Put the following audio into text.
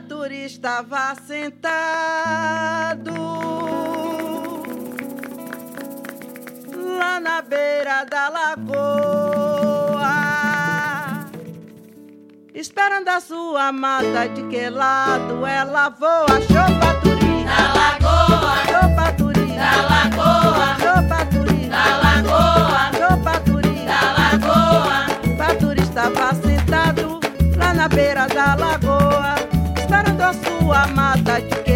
Paturi estava sentado lá na beira da lagoa, esperando a sua amada. De que lado ela voa? Achou Paturi na lagoa, achou Paturi na lagoa, achou Paturi na lagoa, achou Paturi na lagoa. Paturi estava sentado lá na beira da lagoa, esperando a sua amada. De